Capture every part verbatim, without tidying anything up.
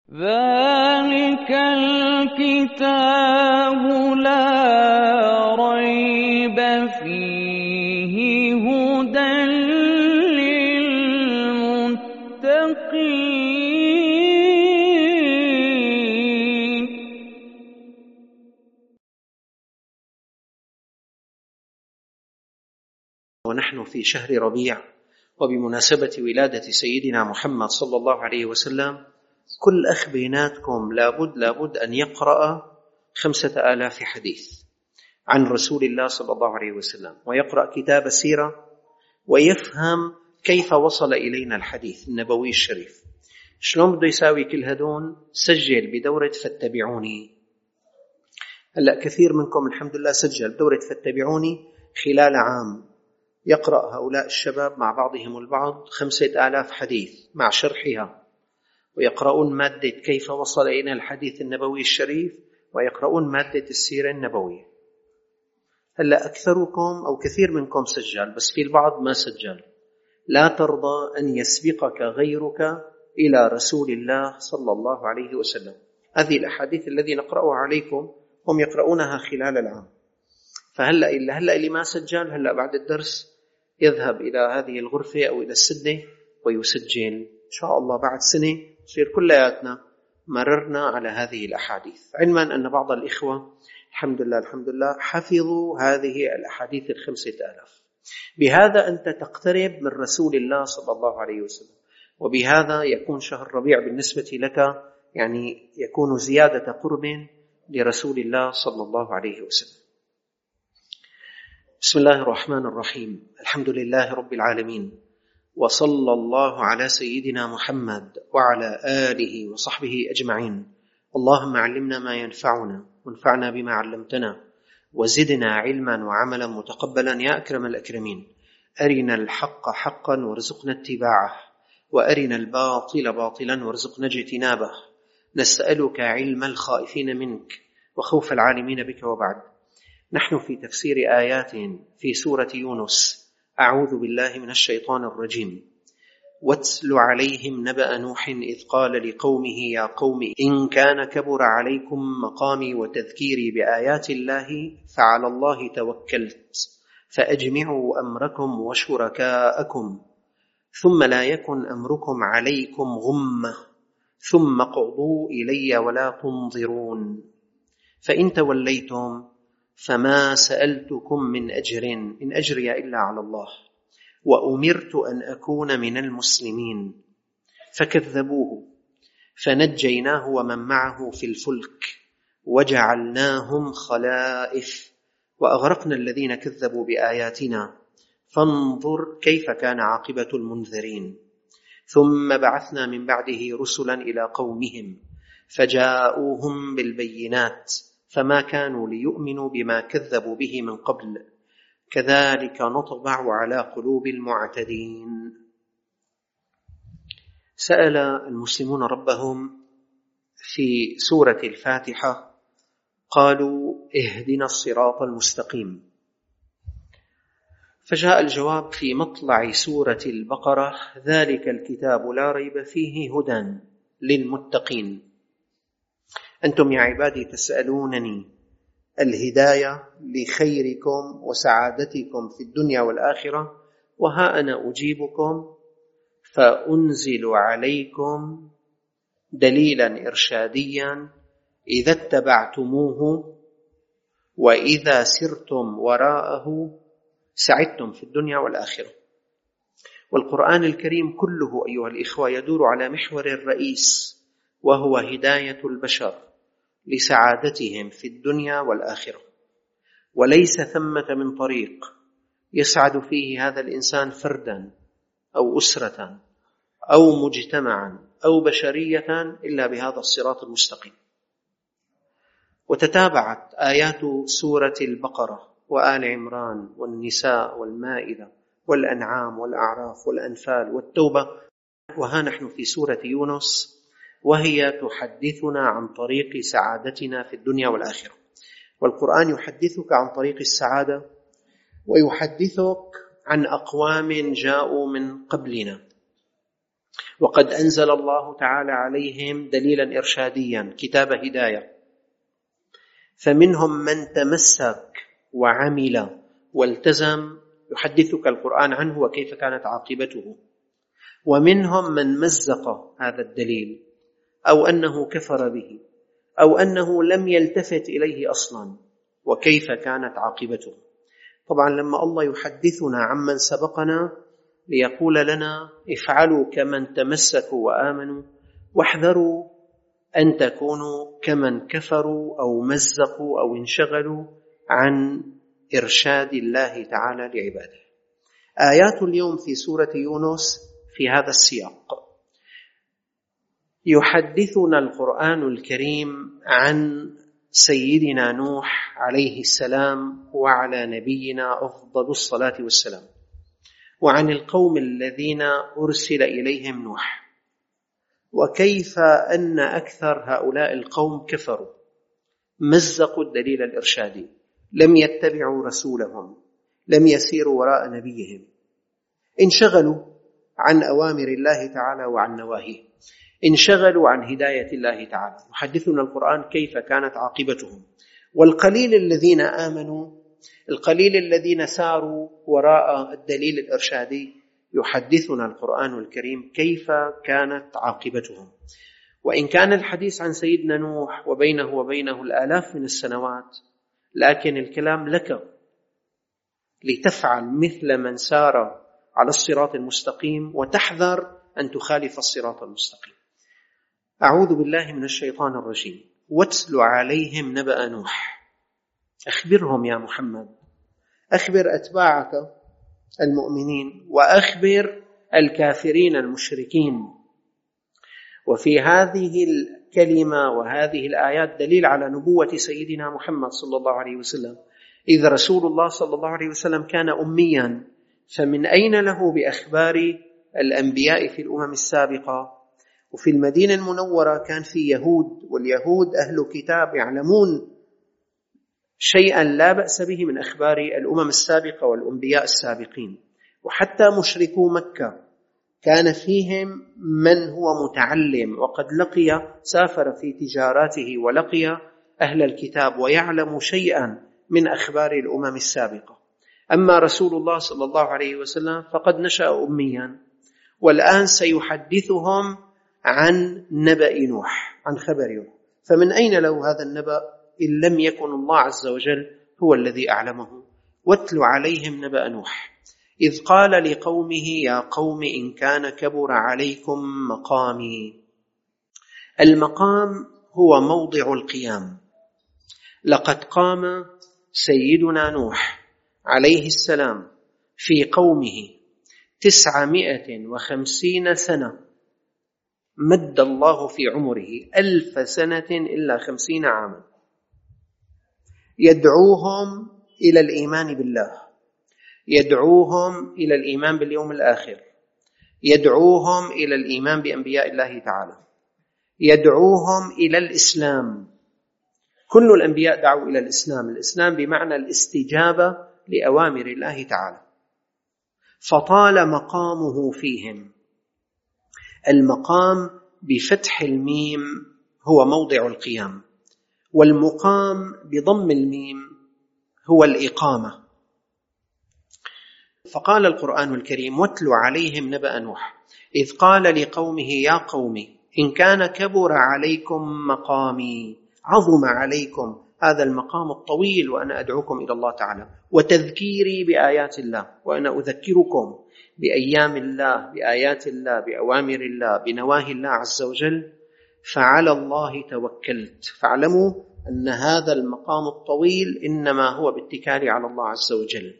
ذلك الكتاب لا ريب فيه هدى للمتقين. ونحن في شهر ربيع، وبمناسبة ولادة سيدنا محمد صلى الله عليه وسلم، كل أخ بيناتكم لابد لابد أن يقرأ خمسة آلاف حديث عن رسول الله صلى الله عليه وسلم، ويقرأ كتاب السيرة ويفهم كيف وصل إلينا الحديث النبوي الشريف. شلون بده يساوي كل هدون؟ سجل بدورة فاتبعوني. هلأ كثير منكم الحمد لله سجل بدورة فاتبعوني خلال عام، يقرأ هؤلاء الشباب مع بعضهم البعض خمسة آلاف حديث مع شرحها، ويقرؤون مادة كيف وصل إلينا الحديث النبوي الشريف، ويقرؤون مادة السيرة النبوية. هلأ أكثركم أو كثير منكم سجل، بس في البعض ما سجل. لا ترضى أن يسبقك غيرك إلى رسول الله صلى الله عليه وسلم. هذه الأحاديث الذي نقرأها عليكم هم يقرؤونها خلال العام. فهلأ إلا هلأ اللي ما سجل، هلأ بعد الدرس يذهب إلى هذه الغرفة أو إلى السدة ويسجل. إن شاء الله بعد سنة تصير كلياتنا مررنا على هذه الأحاديث، علما أن بعض الإخوة الحمد لله الحمد لله حفظوا هذه الأحاديث الخمسة آلاف. بهذا أنت تقترب من رسول الله صلى الله عليه وسلم، وبهذا يكون شهر ربيع بالنسبة لك يعني يكون زيادة قرب لرسول الله صلى الله عليه وسلم. بسم الله الرحمن الرحيم. الحمد لله رب العالمين، وصلى الله على سيدنا محمد وعلى آله وصحبه أجمعين. اللهم علمنا ما ينفعنا، وانفعنا بما علمتنا، وزدنا علما وعملا متقبلا يا أكرم الأكرمين. أرنا الحق حقا وارزقنا اتباعه، وأرنا الباطل باطلا وارزقنا اجتنابه. نسألك علم الخائفين منك وخوف العالمين بك. وبعد، نحن في تفسير آيات في سورة يونس. أعوذ بالله من الشيطان الرجيم. واتل عليهم نبأ نوح إذ قال لقومه يا قوم إن كان كبر عليكم مقامي وتذكيري بآيات الله فعلى الله توكلت فأجمعوا أمركم وشركاءكم ثم لا يكن أمركم عليكم غمة ثم اقضوا إلي ولا تنظرون فإن توليتم فما سألتكم من أجر إن أجري إلا على الله وأمرت أن أكون من المسلمين. فكذبوه فنجيناه ومن معه في الفلك وجعلناهم خلائف وأغرقنا الذين كذبوا بآياتنا فانظر كيف كان عاقبة المنذرين. ثم بعثنا من بعده رسلا إلى قومهم فجاءوهم بالبينات فما كانوا ليؤمنوا بما كذبوا به من قبل كذلك نطبع على قلوب المعتدين. سأل المسلمون ربهم في سورة الفاتحة قالوا اهدنا الصراط المستقيم، فجاء الجواب في مطلع سورة البقرة ذلك الكتاب لا ريب فيه هدى للمتقين. أنتم يا عبادي تسألونني الهداية لخيركم وسعادتكم في الدنيا والآخرة، وها أنا أجيبكم فأنزل عليكم دليلا إرشاديا إذا اتبعتموه وإذا سرتم وراءه سعدتم في الدنيا والآخرة. والقرآن الكريم كله أيها الإخوة يدور على محور الرئيس، وهو هداية البشر لسعادتهم في الدنيا والآخرة. وليس ثمة من طريق يسعد فيه هذا الإنسان فردا أو أسرة أو مجتمعا أو بشرية إلا بهذا الصراط المستقيم. وتتابعت آيات سورة البقرة وآل عمران والنساء والمائدة والأنعام والأعراف والأنفال والتوبة، وها نحن في سورة يونس وهي تحدثنا عن طريق سعادتنا في الدنيا والآخرة. والقرآن يحدثك عن طريق السعادة ويحدثك عن أقوام جاءوا من قبلنا وقد أنزل الله تعالى عليهم دليلا إرشاديا كتاب هداية، فمنهم من تمسك وعمل والتزم يحدثك القرآن عنه وكيف كانت عاقبته، ومنهم من مزق هذا الدليل أو أنه كفر به أو أنه لم يلتفت إليه أصلا وكيف كانت عاقبته. طبعا لما الله يحدثنا عمن سبقنا ليقول لنا افعلوا كمن تمسكوا وآمنوا واحذروا أن تكونوا كمن كفروا أو مزقوا أو انشغلوا عن إرشاد الله تعالى لعباده. آيات اليوم في سورة يونس في هذا السياق. يحدثنا القرآن الكريم عن سيدنا نوح عليه السلام وعلى نبينا أفضل الصلاة والسلام، وعن القوم الذين أرسل إليهم نوح، وكيف أن أكثر هؤلاء القوم كفروا، مزقوا الدليل الإرشادي، لم يتبعوا رسولهم، لم يسيروا وراء نبيهم، انشغلوا عن أوامر الله تعالى وعن نواهيه، انشغلوا عن هداية الله تعالى. يحدثنا القرآن كيف كانت عاقبتهم. والقليل الذين آمنوا، القليل الذين ساروا وراء الدليل الإرشادي، يحدثنا القرآن الكريم كيف كانت عاقبتهم. وإن كان الحديث عن سيدنا نوح وبينه وبينه الآلاف من السنوات، لكن الكلام لك لتفعل مثل من سار على الصراط المستقيم وتحذر أن تخالف الصراط المستقيم. أعوذ بالله من الشيطان الرجيم. واتل عليهم نبأ نوح. أخبرهم يا محمد، أخبر أتباعك المؤمنين وأخبر الكافرين المشركين. وفي هذه الكلمة وهذه الآيات دليل على نبوة سيدنا محمد صلى الله عليه وسلم، إذ رسول الله صلى الله عليه وسلم كان أميا، فمن أين له بأخبار الأنبياء في الأمم السابقة؟ وفي المدينة المنورة كان في يهود، واليهود أهل كتاب يعلمون شيئا لا بأس به من أخبار الأمم السابقة والأنبياء السابقين. وحتى مشركو مكة كان فيهم من هو متعلم وقد لقي، سافر في تجاراته ولقي أهل الكتاب ويعلم شيئا من أخبار الأمم السابقة. أما رسول الله صلى الله عليه وسلم فقد نشأ أميا، والآن سيحدثهم عن نبأ نوح، عن خبر نوح. فمن أين له هذا النبأ إن لم يكن الله عز وجل هو الذي أعلمه؟ واتل عليهم نبأ نوح إذ قال لقومه يا قوم إن كان كبر عليكم مقامي. المقام هو موضع القيام. لقد قام سيدنا نوح عليه السلام في قومه تسعمائة وخمسين سنة، مد الله في عمره ألف سنة إلا خمسين عاما، يدعوهم إلى الإيمان بالله، يدعوهم إلى الإيمان باليوم الآخر، يدعوهم إلى الإيمان بأنبياء الله تعالى، يدعوهم إلى الإسلام. كل الأنبياء دعوا إلى الإسلام، الإسلام بمعنى الاستجابة لأوامر الله تعالى. فطال مقامه فيهم. المقام بفتح الميم هو موضع القيام، والمقام بضم الميم هو الإقامة. فقال القرآن الكريم واتل عليهم نبأ نوح إذ قال لقومه يا قوم إن كان كبر عليكم مقامي، عظم عليكم هذا المقام الطويل وأنا أدعوكم إلى الله تعالى، وتذكيري بآيات الله، وأنا أذكركم بأيام الله، بآيات الله، بأوامر الله، بنواهي الله عز وجل، فعلى الله توكلت. فاعلموا أن هذا المقام الطويل إنما هو باتكال على الله عز وجل،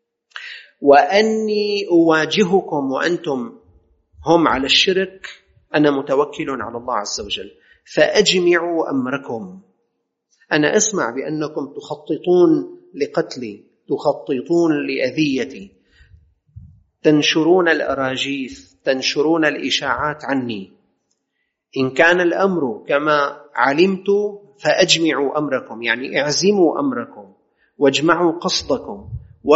وأني أواجهكم وأنتم هم على الشرك، أنا متوكل على الله عز وجل، فأجمعوا أمركم. أنا أسمع بأنكم تخططون لقتلي، تخططون لأذيتي، تنشرون الأراجيف، تنشرون الإشاعات عني. إن كان الأمر كما علمت فأجمعوا أمركم، يعني اعزموا أمركم واجمعوا قصدكم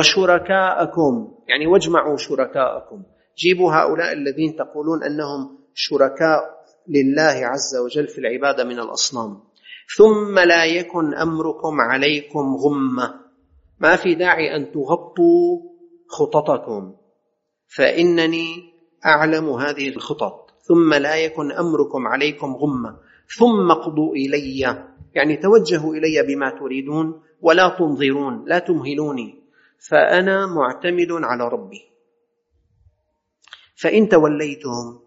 وشركاءكم، يعني واجمعوا شركاءكم. جيبوا هؤلاء الذين تقولون أنهم شركاء لله عز وجل في العبادة من الأصنام. ثم لا يكن أمركم عليكم غمة، ما في داعي أن تغطوا خططكم فإنني أعلم هذه الخطط. ثم لا يكن أمركم عليكم غمة ثم اقضوا إلي، يعني توجهوا إلي بما تريدون ولا تنظرون، لا تمهلوني، فأنا معتمد على ربي. فإن توليتم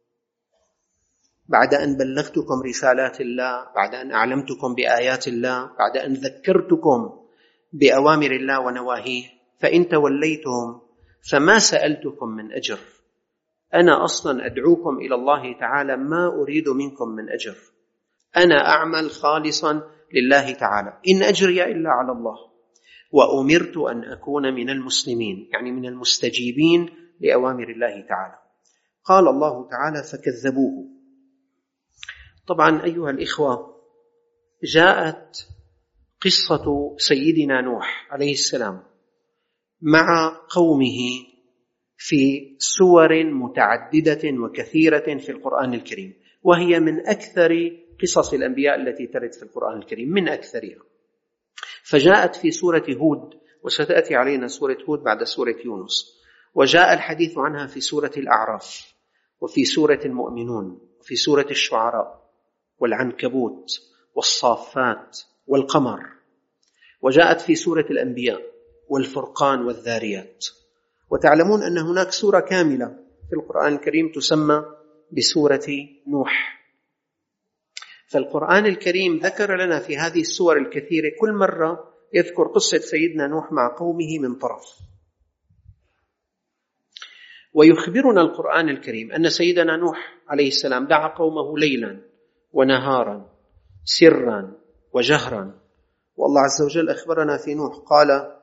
بعد أن بلغتكم رسالات الله، بعد أن أعلمتكم بآيات الله، بعد أن ذكرتكم بأوامر الله ونواهيه، فإن توليتم فما سألتكم من أجر، أنا أصلا أدعوكم إلى الله تعالى ما أريد منكم من أجر، أنا أعمل خالصا لله تعالى، إن أجري إلا على الله، وأمرت أن أكون من المسلمين، يعني من المستجيبين لأوامر الله تعالى. قال الله تعالى فكذبوه. طبعا أيها الإخوة، جاءت قصة سيدنا نوح عليه السلام مع قومه في سور متعددة وكثيرة في القرآن الكريم، وهي من أكثر قصص الأنبياء التي ترد في القرآن الكريم، من أكثرها. فجاءت في سورة هود، وستأتي علينا سورة هود بعد سورة يونس، وجاء الحديث عنها في سورة الأعراف، وفي سورة المؤمنون، وفي سورة الشعراء، والعنكبوت، والصافات، والقمر، وجاءت في سورة الأنبياء، والفرقان، والذاريات. وتعلمون أن هناك سورة كاملة في القرآن الكريم تسمى بسورة نوح. فالقرآن الكريم ذكر لنا في هذه السور الكثيرة كل مرة يذكر قصة سيدنا نوح مع قومه من طرف. ويخبرنا القرآن الكريم أن سيدنا نوح عليه السلام دعا قومه ليلا ونهارا سرا وجهرا. والله عز وجل أخبرنا في نوح قال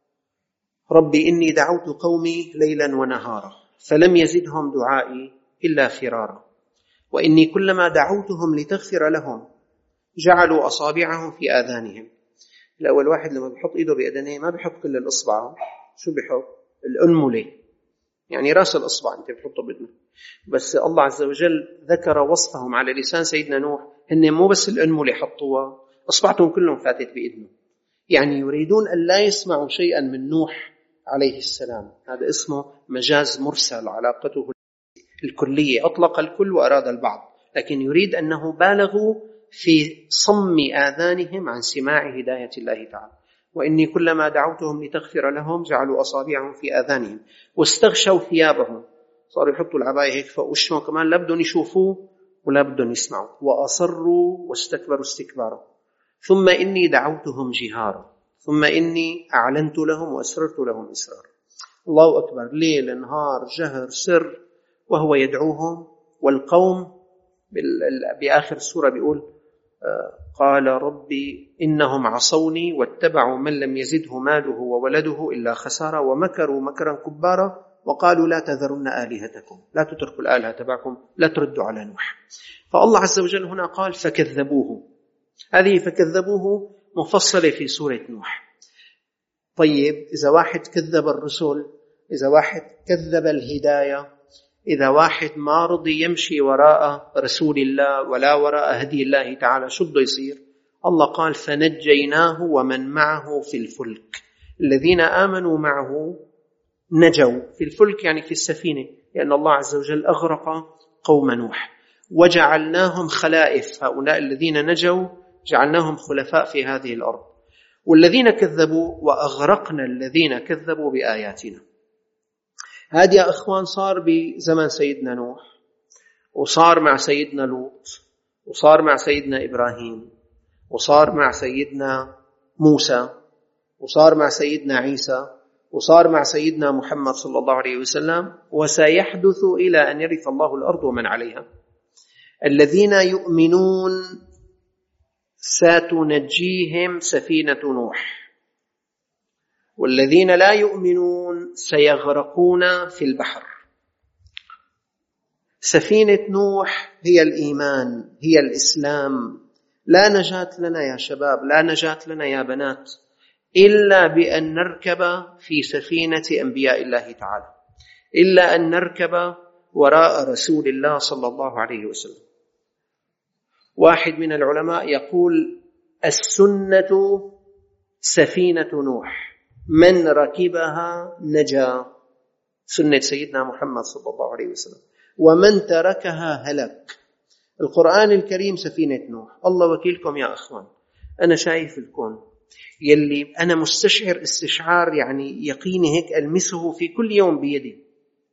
ربي إني دعوت قومي ليلا ونهارا فلم يزدهم دعائي إلا فرارا وإني كلما دعوتهم لتغفر لهم جعلوا أصابعهم في آذانهم. الأول واحد لما بيحط إيده بأذنيه ما بيحط كل الأصبع، شو بيحط؟ الأنملة، يعني رأس الأصبع أنت بتحطه بإذنه. بس الله عز وجل ذكر وصفهم على لسان سيدنا نوح، هن مو بس الأنملة حطوها، أصبعتهم كلهم فاتت بإذنه، يعني يريدون أن لا يسمعوا شيئا من نوح عليه السلام. هذا اسمه مجاز مرسل، علاقته الكلية، أطلق الكل وأراد البعض، لكن يريد أنه بالغوا في صم آذانهم عن سماع هداية الله تعالى. وإني كلما دعوتهم لتغفر لهم جعلوا أصابعهم في آذانهم واستغشوا ثيابهم، صاروا يحطوا العباية هيك فوق وشهم كمان، لا بدهم يشوفوه ولا بدهم يسمعوا، وأصروا واستكبروا استكبارا. ثم إني دعوتهم جهارا ثم إني أعلنت لهم وأسررت لهم إسرارا. الله أكبر، ليل نهار جهر سر وهو يدعوهم. والقوم بآخر السورة بيقول قال ربي إنهم عصوني واتبعوا من لم يزده ماله وولده إلا خسارة ومكروا مكرا كبارا وقالوا لا تذرن آلهتكم، لا تتركوا الآلهة تبعكم، لا تردوا على نوح. فالله عز وجل هنا قال فكذبوه. هذه فكذبوه مفصلة في سورة نوح. طيب إذا واحد كذب الرسل، إذا واحد كذب الهداية، إذا واحد ما رضي يمشي وراء رسول الله ولا وراء هدي الله تعالى، شو بده يصير؟ الله قال فنجيناه ومن معه في الفلك. الذين آمنوا معه نجوا في الفلك، يعني في السفينة، لأن الله عز وجل أغرق قوم نوح، وجعلناهم خلائف. هؤلاء الذين نجوا جعلناهم خلفاء في هذه الأرض. والذين كذبوا وأغرقنا الذين كذبوا بآياتنا. هذا يا أخوان صار بزمن سيدنا نوح، وصار مع سيدنا لوط، وصار مع سيدنا إبراهيم، وصار مع سيدنا موسى، وصار مع سيدنا عيسى، وصار مع سيدنا محمد صلى الله عليه وسلم، وسيحدث إلى أن يرث الله الأرض ومن عليها. الذين يؤمنون ستنجيهم سفينة نوح، والذين لا يؤمنون سيغرقون في البحر. سفينة نوح هي الإيمان، هي الإسلام. لا نجاة لنا يا شباب، لا نجاة لنا يا بنات إلا بأن نركب في سفينة أنبياء الله تعالى، إلا أن نركب وراء رسول الله صلى الله عليه وسلم. واحد من العلماء يقول: السنة سفينة نوح، من ركبها نجا، سنة سيدنا محمد صلى الله عليه وسلم، ومن تركها هلك. القرآن الكريم سفينة نوح. الله وكيلكم يا أخوان، أنا شايف الكون يلي أنا مستشعر استشعار يعني يقيني هيك ألمسه في كل يوم بيدي،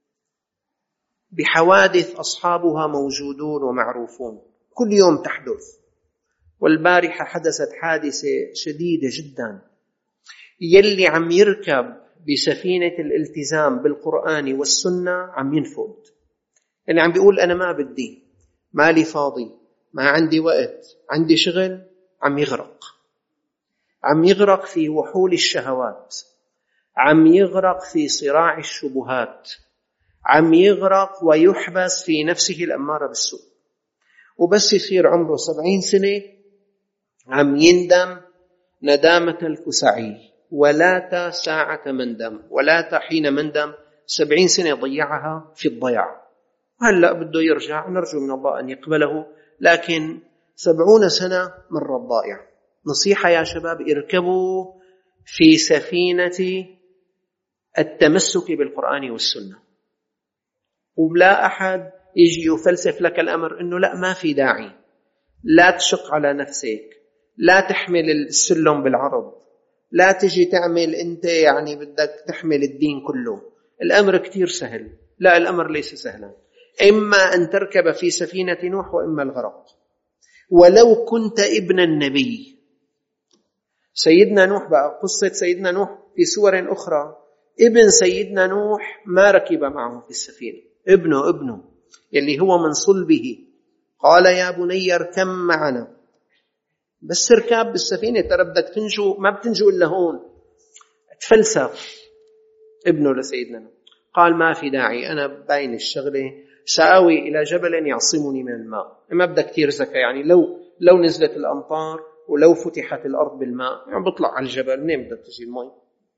بحوادث أصحابها موجودون ومعروفون كل يوم تحدث. والبارحة حدثت حادثة شديدة جدا. يلي عم يركب بسفينة الالتزام بالقرآن والسنة عم ينفد، اللي عم بيقول أنا ما بدي، مالي فاضي، ما عندي وقت، عندي شغل، عم يغرق. عم يغرق في وحول الشهوات، عم يغرق في صراع الشبهات، عم يغرق ويحبس في نفسه الأمارة بالسوء. وبس يصير عمره سبعين سنة عم يندم ندامة الكسعي، ولا ساعة مندم ولا حين مندم. سبعين سنة ضيعها في الضياع، هلأ بده يرجع، نرجو من الله أن يقبله، لكن سبعون سنة مرة ضائع. نصيحة يا شباب: اركبوا في سفينة التمسك بالقرآن والسنة، ولا أحد يجي يفلسف لك الأمر إنه لا ما في داعي، لا تشق على نفسك، لا تحمل السلم بالعرض، لا تجي تعمل أنت يعني بدك تحمل الدين كله، الأمر كتير سهل. لا، الأمر ليس سهلا. إما أن تركب في سفينة نوح وإما الغرق. ولو كنت ابن النبي. سيدنا نوح بقى، قصة سيدنا نوح في سور أخرى، ابن سيدنا نوح ما ركب معه في السفينة، ابنه ابنه يلي هو من صلبه قال يا بني اركب معنا. بس اركب بالسفينة، ترى بدك تنجو، ما بتنجو إلا هون. تفلسف ابنه لسيدنا نوح، قال ما في داعي، أنا باين الشغلة، سآوي إلى جبل يعصمني من الماء. ما بدك كتير زكاة، يعني لو لو نزلت الأمطار ولو فتحت الأرض بالماء يعني بطلع على الجبل، منين بدك تجي المي؟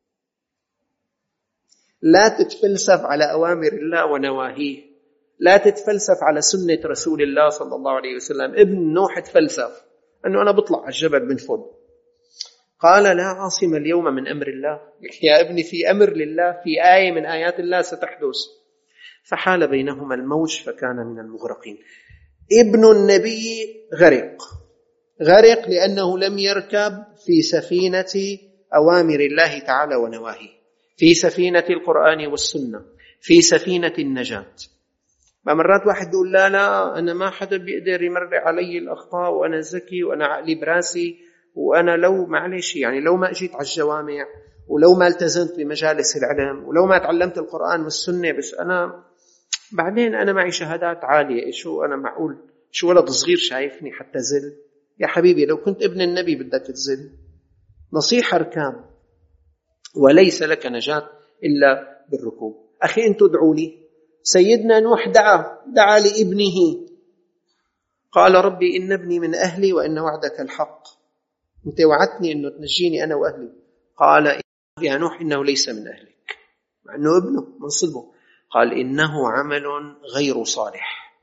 لا تتفلسف على أوامر الله ونواهيه، لا تتفلسف على سنة رسول الله صلى الله عليه وسلم. ابن نوح تفلسف أنه أنا بطلع على الجبل بنفض. قال لا عاصم اليوم من أمر الله. يا ابني في أمر لله، في آية من آيات الله ستحدث. فحال بينهما الموج فكان من المغرقين. ابن النبي غرق، غرق لأنه لم يركب في سفينة أوامر الله تعالى ونواهيه، في سفينة القرآن والسنة، في سفينة النجاة. مرات واحد يقول لا لا أنا ما حدا بيقدر يمر علي الأخطاء، وأنا ذكي، وأنا عقلي براسي، وأنا لو معلش يعني لو ما أجيت على الجوامع، ولو ما التزمت بمجالس العلم، ولو ما تعلمت القرآن والسنة، بس أنا بعدين أنا معي شهادات عالية، شو أنا معقول شو ولد صغير شايفني حتى زل؟ يا حبيبي لو كنت ابن النبي بدك تزل. نصيحة اركب، وليس لك نجاة إلا بالركوب. أخي أنتوا ادعوا لي. سيدنا نوح دعا دعا لابنه، قال ربي إن ابني من أهلي وإن وعدك الحق، أنت وعدتني أنه تنجيني أنا وأهلي. قال يا نوح إنه ليس من أهلك، مع أنه ابنه من صلبه. قال إنه عمل غير صالح.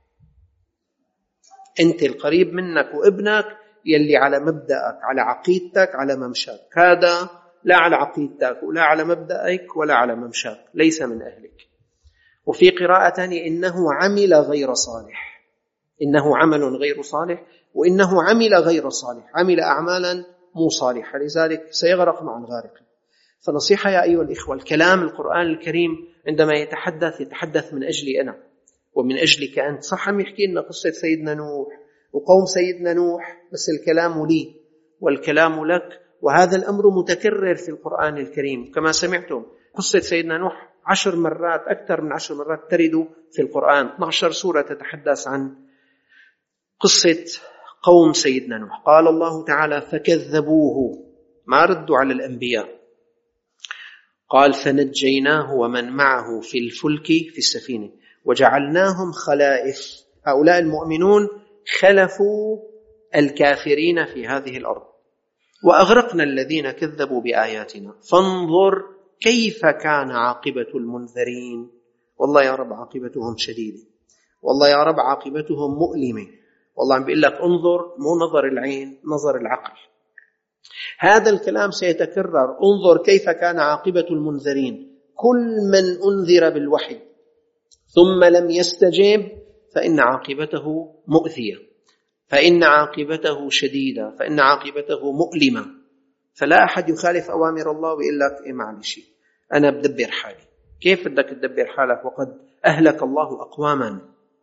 أنت القريب منك وابنك يلي على مبدأك، على عقيدتك، على ممشاك، هذا لا على عقيدتك ولا على مبدأك ولا على ممشاك، ليس من أهلك. وفي قراءة ثانية إنه عمل غير صالح، إنه عمل غير صالح، وإنه عمل غير صالح، عمل أعمالا مو صالحة، لذلك سيغرق مع الغارق. فنصيحة يا أيها الإخوة، الكلام القرآن الكريم عندما يتحدث يتحدث من أجلي أنا ومن أجلك أنت. صح عم يحكي لنا قصة سيدنا نوح وقوم سيدنا نوح، بس الكلام لي والكلام لك، وهذا الأمر متكرر في القرآن الكريم. كما سمعتم قصة سيدنا نوح عشر مرات، أكثر من عشر مرات ترد في القرآن. اثنتي عشرة سورة تتحدث عن قصة قوم سيدنا نوح. قال الله تعالى فكذبوه، ما ردوا على الأنبياء. قال فنجيناه ومن معه في الفلك في السفينة وجعلناهم خلائف. هؤلاء المؤمنون خلفوا الكافرين في هذه الأرض، وأغرقنا الذين كذبوا بآياتنا فانظر كيف كان عاقبة المنذرين. والله يا رب عاقبتهم شديدة. والله يا رب عاقبتهم مؤلمة. والله عم بيقول لك انظر، مو نظر العين، نظر العقل. هذا الكلام سيتكرر. انظر كيف كان عاقبة المنذرين. كل من أنذر بالوحي ثم لم يستجب فإن عاقبته مؤذية، فإن عاقبته شديدة، فإن عاقبته مؤلمة. فلا أحد يخالف أوامر الله ويقول لك إيه معلش أنا بدبر حالي. كيف بدك تدبر حالك وقد أهلك الله أقواما؟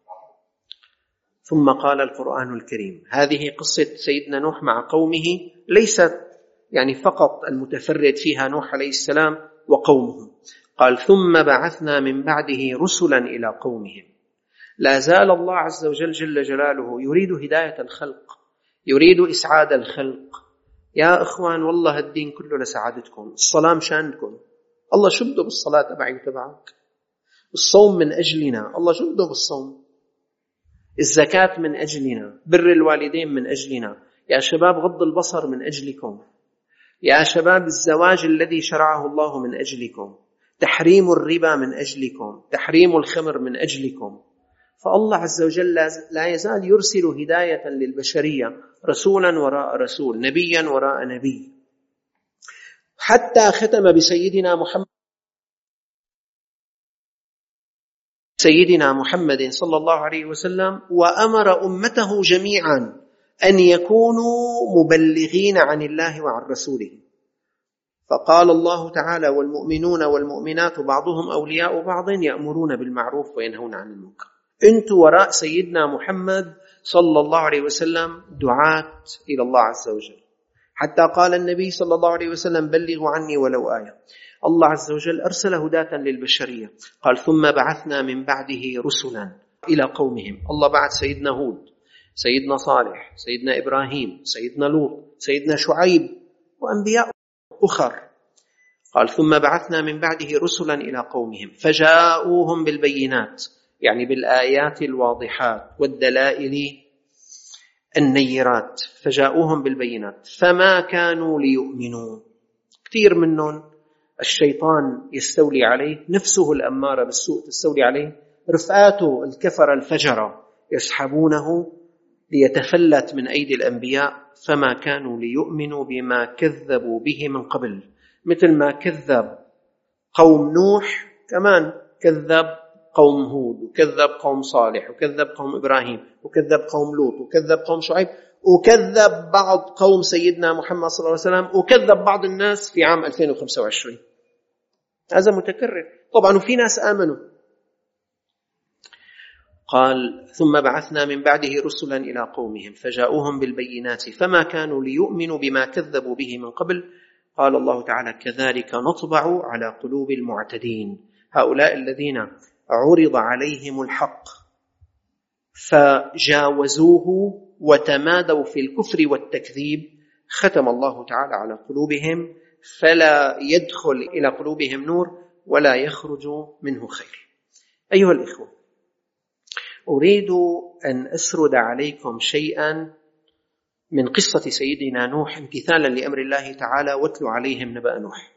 ثم قال القرآن الكريم، هذه قصة سيدنا نوح مع قومه، ليست يعني فقط المتفرد فيها نوح عليه السلام وقومه. قال ثم بعثنا من بعده رسلا إلى قومهم. لا زال الله عز وجل جل جلاله يريد هداية الخلق، يريد إسعاد الخلق. يا إخوان والله الدين كله لسعادتكم، الصلاة مشانكم. الله شو بده بالصلاة تبعي وتبعك؟ الصوم من أجلنا، الله شو بده بالصوم؟ الزكاة من أجلنا، بر الوالدين من أجلنا. يا شباب غض البصر من أجلكم، يا شباب الزواج الذي شرعه الله من أجلكم، تحريم الربا من أجلكم، تحريم الخمر من أجلكم. فالله عز وجل لا يزال يرسل هداية للبشرية، رسولا وراء رسول، نبيا وراء نبي، حتى ختم بسيدنا محمد سيدنا محمد صلى الله عليه وسلم، وأمر أمته جميعا أن يكونوا مبلغين عن الله وعن رسوله. فقال الله تعالى والمؤمنون والمؤمنات بعضهم أولياء بعض يأمرون بالمعروف وينهون عن المنكر. أنتم وراء سيدنا محمد صلى الله عليه وسلم دعاة إلى الله عز وجل. حتى قال النبي صلى الله عليه وسلم بلغوا عني ولو آية. الله عز وجل أرسل هداة للبشرية. قال ثم بعثنا من بعده رسلا إلى قومهم. الله بعث سيدنا هود، سيدنا صالح، سيدنا إبراهيم، سيدنا لوط، سيدنا شعيب وأنبياء أخر. قال ثم بعثنا من بعده رسلا إلى قومهم فجاءوهم بالبينات، يعني بالآيات الواضحات والدلائل النيرات. فجاءوهم بالبينات فما كانوا ليؤمنوا. كثير منهم الشيطان يستولي عليه، نفسه الأمارة بالسوء تستولي عليه، رفقاته الكفر الفجرة يسحبونه ليتفلت من أيدي الأنبياء. فما كانوا ليؤمنوا بما كذبوا به من قبل. مثل ما كذب قوم نوح كمان كذب قوم هود، وكذب قوم صالح، وكذب قوم إبراهيم، وكذب قوم لوط، وكذب قوم شعيب، وكذب بعض قوم سيدنا محمد صلى الله عليه وسلم، وكذب بعض الناس في عام ألفين وخمسة وعشرين. هذا متكرر طبعا، وفي ناس آمنوا. قال ثم بعثنا من بعده رسلا إلى قومهم فجاءوهم بالبينات فما كانوا ليؤمنوا بما كذبوا به من قبل. قال الله تعالى كذلك نطبع على قلوب المعتدين. هؤلاء الذين عرض عليهم الحق فجاوزوه وتمادوا في الكفر والتكذيب، ختم الله تعالى على قلوبهم فلا يدخل إلى قلوبهم نور ولا يخرج منه خير. أيها الإخوة، أريد أن أسرد عليكم شيئا من قصة سيدنا نوح امتثالا لأمر الله تعالى واتلو عليهم نبأ نوح،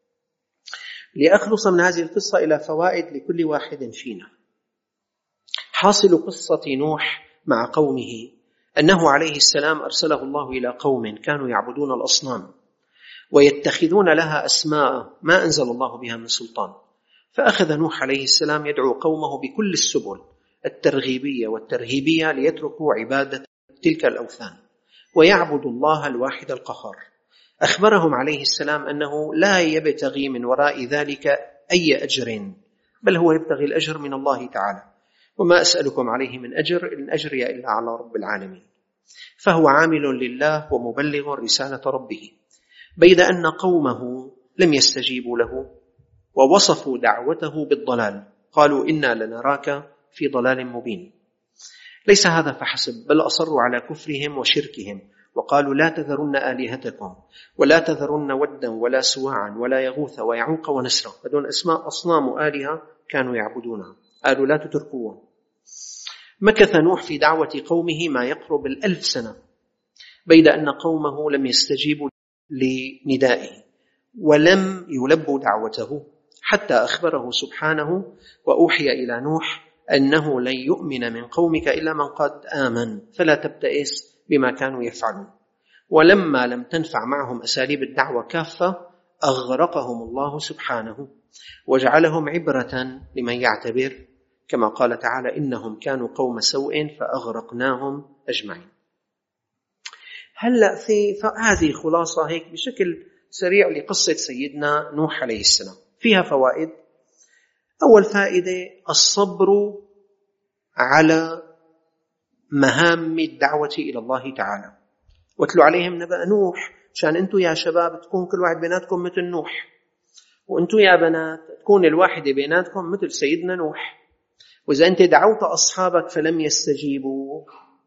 لأخلص من هذه القصة إلى فوائد لكل واحد فينا. حاصل قصة نوح مع قومه أنه عليه السلام أرسله الله إلى قوم كانوا يعبدون الأصنام ويتخذون لها أسماء ما أنزل الله بها من سلطان. فأخذ نوح عليه السلام يدعو قومه بكل السبل الترغيبية والترهيبية ليتركوا عبادة تلك الأوثان ويعبدوا الله الواحد القهار. أخبرهم عليه السلام أنه لا يبتغي من وراء ذلك أي أجر، بل هو يبتغي الأجر من الله تعالى. وما أسألكم عليه من أجر إن أجري إلا على رب العالمين. فهو عامل لله ومبلغ رسالة ربه، بيد أن قومه لم يستجيبوا له ووصفوا دعوته بالضلال، قالوا إنا لنراك في ضلال مبين. ليس هذا فحسب، بل أصروا على كفرهم وشركهم وقالوا لا تذرن آلهتكم ولا تذرن ودا ولا سواعا ولا يغوث ويعوق ونسرا. هذول أسماء أصنام آلهة كانوا يعبدونها، قالوا لا تتركوها. مكث نوح في دعوة قومه ما يقرب الألف سنة، بيد أن قومه لم يستجيبوا لندائه ولم يلبوا دعوته، حتى أخبره سبحانه وأوحي إلى نوح أنه لن يؤمن من قومك إلا من قد آمن فلا تبتئس بما كانوا يفعلون. ولما لم تنفع معهم أساليب الدعوة كافة أغرقهم الله سبحانه وجعلهم عبرة لمن يعتبر، كما قال تعالى: إنهم كانوا قوم سوء فأغرقناهم أجمعين. هلأ في هذه خلاصة هيك بشكل سريع لقصة سيدنا نوح عليه السلام، فيها فوائد. أول فائدة: الصبر على مهام الدعوة إلى الله تعالى. واتلوا عليهم نبأ نوح، عشان أنتوا يا شباب تكون كل واحد بيناتكم مثل نوح، وأنتوا يا بنات تكون الواحدة بيناتكم مثل سيدنا نوح. وإذا أنت دعوت أصحابك فلم يستجيبوا،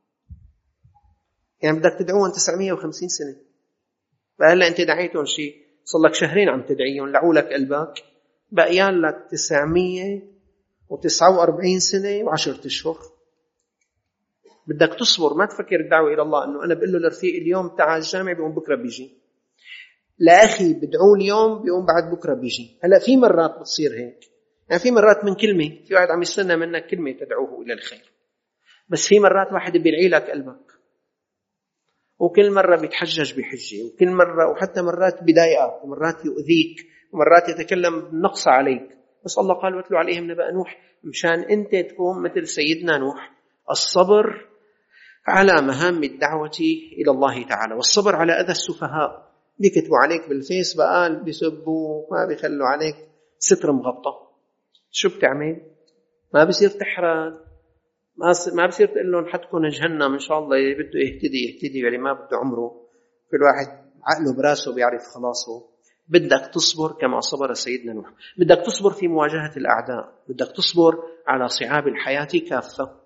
يعني بدك تدعوهم تسعمية وخمسين سنة، فهلا أنت دعيتهم شيء صار لك شهرين عم تدعيهم، لعوا لك قلبك، بقيان لك تسعمية وتسعة وأربعين سنة وعشرة أشهر. بدك تصبر، ما تفكر الدعوة إلى الله أنه أنا بقول له لرفيق اليوم تعال الجامع بيقوم بكرة بيجي، لا أخي بدعوه اليوم بيقوم بعد بكرة بيجي. هلأ في مرات بتصير هيك، يعني في مرات من كلمة، في واحد عم يستنى منك كلمة تدعوه إلى الخير، بس في مرات واحد بيلعي لك قلبك، وكل مرة بيتحجج بحجة، وكل مرة وحتى مرات بيضايقك، ومرات يؤذيك، ومرات يتكلم بالنقص عليك. بس الله قال: واتلوا عليهم نبأ نوح، مشان أنت تكون مثل سيدنا نوح. الصبر على مهام الدعوة إلى الله تعالى، والصبر على أذى السفهاء. بيكتبوا عليك بالفيس بقال، بيسبوا، ما بيخلوا عليك ستر مغطى، شو بتعمل؟ ما بيصير تحرد، ما بصير تقول لهم حتكون جهنم إن شاء الله، بده يهتدي يهتدي، يعني ما بده عمره. كل واحد عقله براسه بيعرف خلاصه. بدك تصبر كما صبر سيدنا نوح، بدك تصبر في مواجهة الأعداء، بدك تصبر على صعاب الحياة كافة.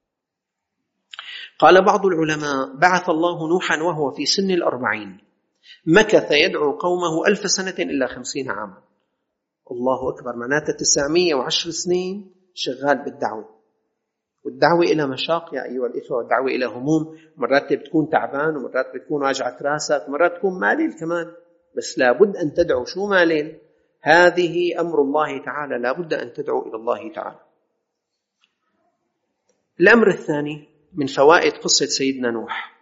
قال بعض العلماء: بعث الله نوحا وهو في سن الأربعين، مكث يدعو قومه ألف سنة إلا خمسين عاما. الله أكبر، معناته تسعمية وعشر سنين شغال بالدعوة. والدعوة إلى مشاق يا أيها الإخوة، والدعوة إلى هموم، مرات بتكون تعبان، ومرات بتكون واجعة راسك، ومرات تكون ماليل كمان، بس لابد أن تدعو. شو ماليل؟ هذه أمر الله تعالى، لابد أن تدعو إلى الله تعالى. الأمر الثاني من فوائد قصة سيدنا نوح: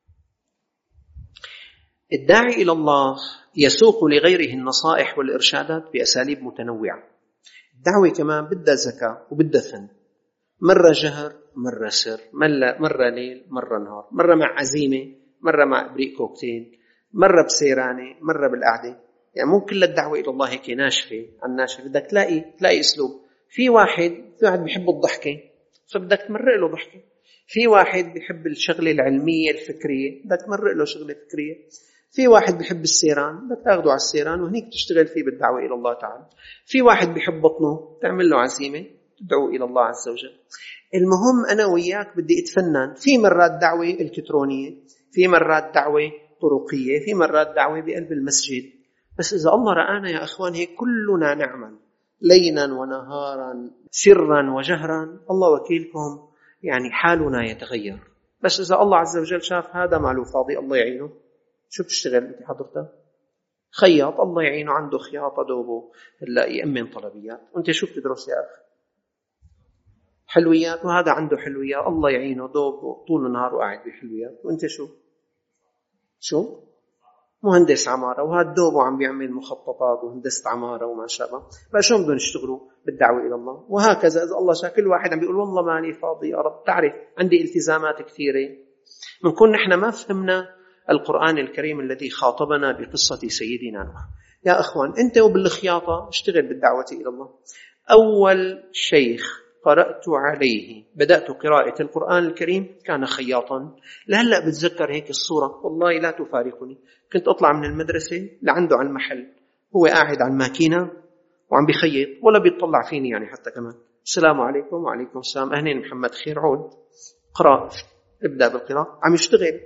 الداعي إلى الله يسوق لغيره النصائح والإرشادات بأساليب متنوعة. الدعوة كمان بدها ذكاء وبدها فن، مرة جهر، مرة سر، مرة ليل، مرة نهار، مرة مع عزيمة، مرة مع إبريق كوكتيل، مرة بسيرانة، مرة بالقعدة. يعني مو كل الدعوة إلى الله هيك ناشفة عن ناشفة، بدك تلاقي تلاقي أسلوب. في واحد في واحد بيحب الضحكة، فبدك تمرق له ضحكة. في واحد بيحب الشغلة العلمية الفكرية، بدك تمرق له شغلة فكرية. في واحد بيحب السيران، بدك تاخده على السيران وهنيك تشتغل فيه بالدعوة إلى الله تعالى. في واحد بيحب بطنه، تعمل له عزيمة، تدعو إلى الله عز وجل. المهم أنا وياك بدي أتفنن. في مرات دعوة إلكترونية، في مرات دعوة طرقية، في مرات دعوة بقلب المسجد. بس إذا الله رآنا يا أخوان هيك كلنا نعمل ليلا ونهارا، سرا وجهرا، الله وكيلكم، يعني حالنا يتغير. بس إذا الله عز وجل شاف هذا ماله فاضي، الله يعينه، شو بتشتغل أنت حضرتك؟ خياط، الله يعينه، عنده خياطة دوبه هلا يأمن طلبيات، وأنت شو بتدرس يا أخي؟ حلويات، وهذا عنده حلويات، الله يعينه دوبه طول النهار وقاعد بحلويات، وأنت شو؟ شو؟ مهندس عمارة، وهذا دوبه عم بيعمل مخططات وهندسة عمارة وما شابه. فشو بدهم يشتغلوا بالدعوة إلى الله؟ وهكذا إذا الله شاء كل واحد عم بيقول والله ماني فاضي يا رب، تعرف عندي التزامات كثيرة. منكون نحن ما فهمنا القرآن الكريم الذي خاطبنا بقصة سيدنا نوح. يا أخوان، أنت وبالخياطة اشتغل بالدعوة إلى الله. أول شيخ قرأت عليه بدأت قراءة القرآن الكريم كان خياطا. لهلأ بتذكر هيك الصورة، والله لا تفارقني. كنت أطلع من المدرسة لعنده على المحل، هو قاعد على الماكينة وعم بيخيط، ولا بيطلع فيني يعني حتى كمان. السلام عليكم. وعليكم السلام. أهلين محمد، خير، عود قرأ، ابدأ بالقراءة. عم يشتغل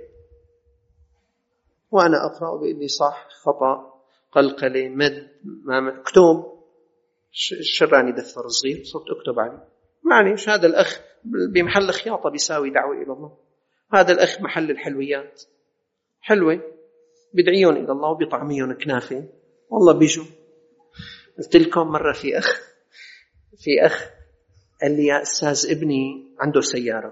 وأنا أقرأ وبيقول لي صح، خطأ، قلقلة، مد، اكتب. الشراني دفتر صغير صرت أكتب عليه. معليش، هذا الأخ بمحل خياطة بيساوي دعوة إلى الله. هذا الأخ محل الحلويات، حلوة، بدعيون إلى الله وبيطعميون كنافة، والله بيجوا. قلت لكم مرة في أخ في أخ قال لي يا أستاذ ابني عنده سيارة،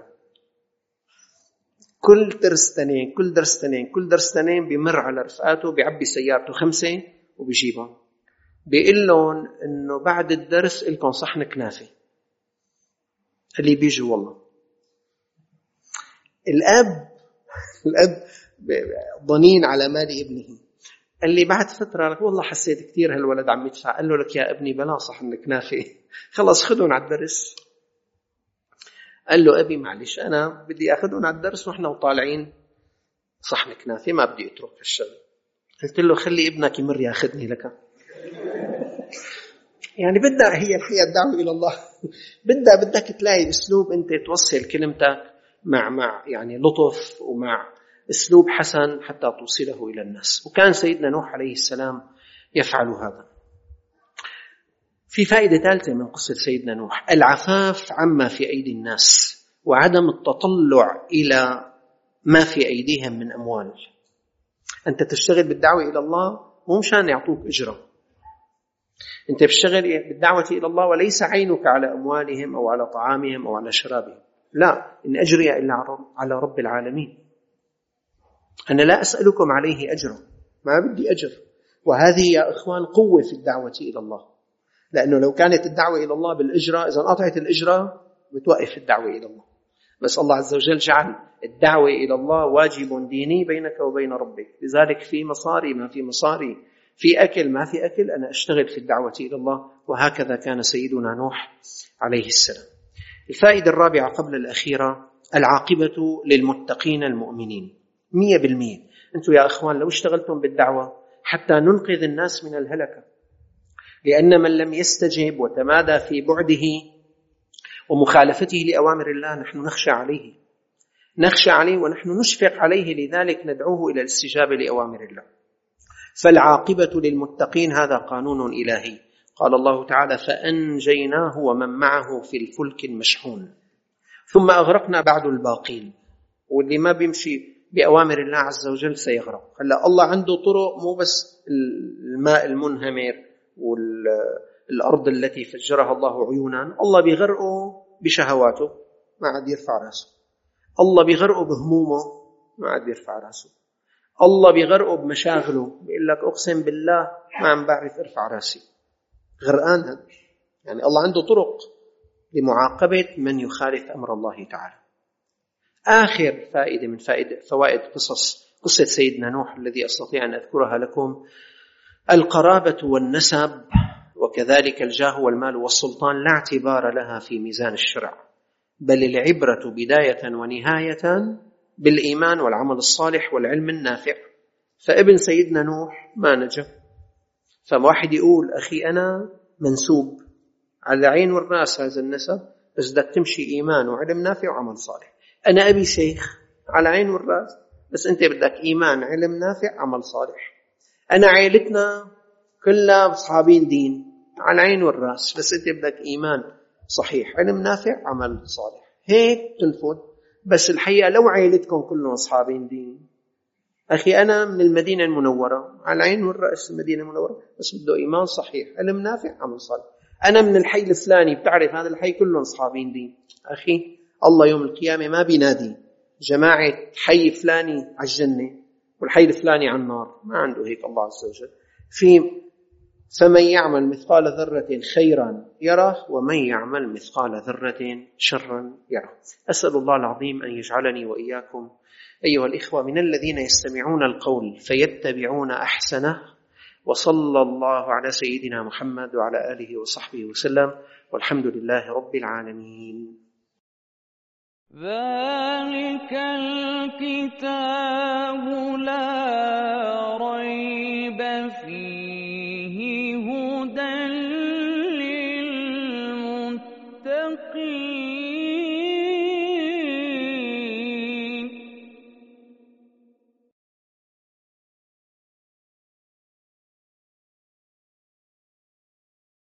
كل درس تنين كل درس تنين كل درس تنين بيمر على رفقاته بيعبي سيارته خمسة وبيجيبهم، بيقول لهم إنه بعد الدرس إلكم صحن كنافة. اللي بيجوا والله الأب الأب ضنين على مال ابنه. قال لي بعد فترة لك والله حسيت كتير هالولد عم يدفع. قال له لك يا ابني بلا صحن كنافة، خلص خدهم على الدرس. قال له أبي معلش أنا بدي أخذهم على الدرس وإحنا وطالعين صحن كنافة، ما بدي أترك هالشغل. قلت له خلي ابنك يمر ياخذني لك. يعني بدها هي الحقيقة الدعوة إلى الله بدها بدك تلاقي أسلوب أنت توصل كلمتك مع مع يعني لطف ومع أسلوب حسن حتى توصله إلى الناس. وكان سيدنا نوح عليه السلام يفعل هذا. في فائدة ثالثة من قصة سيدنا نوح: العفاف عما في أيدي الناس وعدم التطلع إلى ما في أيديهم من أموال. أنت تشتغل بالدعوة إلى الله مو مشان يعطوك أجرة، أنت بتشتغل بالدعوة إلى الله وليس عينك على أموالهم أو على طعامهم أو على شرابهم. لا، إن أجري إلا على رب العالمين. أنا لا أسألكم عليه أجرا، ما بدي أجر. وهذه يا إخوان قوة في الدعوة إلى الله، لأنه لو كانت الدعوة إلى الله بالإجرة، إذا قطعت الإجرة بتوقف الدعوة إلى الله. بس الله عز وجل جعل الدعوة إلى الله واجب ديني بينك وبين ربك. لذلك في مصاري ما في مصاري، في أكل ما في أكل، أنا أشتغل في الدعوة إلى الله. وهكذا كان سيدنا نوح عليه السلام. الفائدة الرابعة قبل الأخيرة: العاقبة للمتقين المؤمنين. مية بالمية أنتم يا أخوان لو اشتغلتم بالدعوة حتى ننقذ الناس من الهلكة، لأن من لم يستجب وتمادى في بعده ومخالفته لأوامر الله نحن نخشى عليه نخشى عليه ونحن نشفق عليه. لذلك ندعوه إلى الاستجابة لأوامر الله. فالعاقبة للمتقين هذا قانون إلهي. قال الله تعالى: فأنجيناه ومن معه في الفلك المشحون ثم أغرقنا بعد الباقين. واللي ما بيمشي بأوامر الله عز وجل سيغرق. هلا الله عنده طرق، مو بس الماء المنهمر والأرض التي فجرها الله عيونا. الله بيغرقه بشهواته ما عاد يرفع رأسه. الله بيغرقه بهمومه ما عاد يرفع رأسه. الله بيغرقه بمشاغله، بيقول لك أقسم بالله ما عم بعرف أرفع رأسي، غرقان هذا. يعني الله عنده طرق لمعاقبة من يخالف أمر الله تعالى. آخر فائدة من فائدة فوائد قصص قصة سيدنا نوح الذي أستطيع أن أذكرها لكم: القرابة والنسب وكذلك الجاه والمال والسلطان لا اعتبار لها في ميزان الشرع، بل العبرة بداية ونهاية بالإيمان والعمل الصالح والعلم النافع. فابن سيدنا نوح ما نجا. فواحد يقول أخي أنا منسوب على عين والرأس هذا النسب، بس بدك تمشي إيمان وعلم نافع وعمل صالح. أنا أبي شيخ على عين والرأس، بس أنت بدك إيمان علم نافع عمل صالح. أنا عائلتنا كلها أصحابين دين على عين والرأس، بس أنت بدك إيمان صحيح علم نافع عمل صالح. هيك تنفذ. بس الحقيقة لو عائلتكم كلهم أصحابين دين، أخي أنا من المدينة المنورة على عين والرأس المدينة المنورة، بس بده إيمان صحيح علم نافع عمل صالح. أنا من الحي الفلاني، بتعرف هذا الحي كلهم أصحابين دين. أخي الله يوم القيامة ما بينادي جماعة حي فلاني على الجنة والحي الفلاني على النار، ما عنده هيك الله عز وجل. في فمن يعمل مثقال ذرة خيرا يره ومن يعمل مثقال ذرة شرا يره. أسأل الله العظيم أن يجعلني وإياكم أيها الإخوة من الذين يستمعون القول فيتبعون أحسنه. وصلى الله على سيدنا محمد وعلى آله وصحبه وسلم، والحمد لله رب العالمين. ذلك الكتاب لا ريب فيه